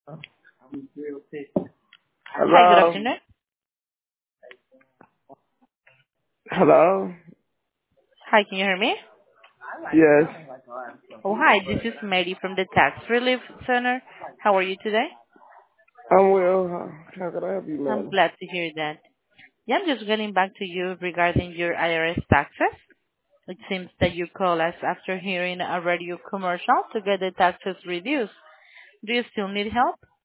Hi, good Hello? afternoon. Hello? Hi, can you hear me? Yes. Oh, hi, this is Mary from the Tax Relief Center. How are you today? I'm well. How can I help you, I'm madam? glad to hear that. Yeah, I'm just getting back to you regarding your IRS taxes. It seems that you call us after hearing a radio commercial to get the taxes reduced. Do you still need help?